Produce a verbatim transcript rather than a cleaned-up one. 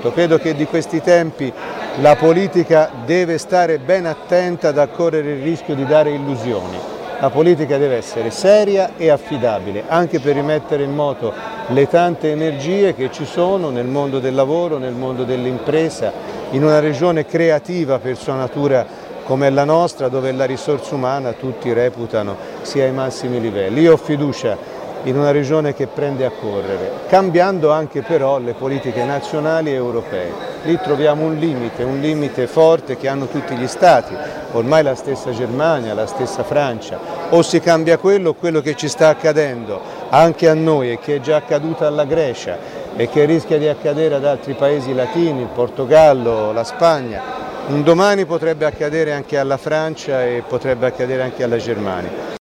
molto. Credo che di questi tempi la politica deve stare ben attenta ad correre il rischio di dare illusioni. La politica deve essere seria e affidabile, anche per rimettere in moto le tante energie che ci sono nel mondo del lavoro, nel mondo dell'impresa, in una regione creativa per sua natura come la nostra, dove la risorsa umana tutti reputano sia ai massimi livelli. Io ho fiducia in una regione che prende a correre, cambiando anche però le politiche nazionali e europee. Lì troviamo un limite, un limite forte che hanno tutti gli Stati, ormai la stessa Germania, la stessa Francia. O si cambia quello o quello che ci sta accadendo anche a noi e che è già accaduto alla Grecia e che rischia di accadere ad altri paesi latini, il Portogallo, la Spagna. Un domani potrebbe accadere anche alla Francia e potrebbe accadere anche alla Germania.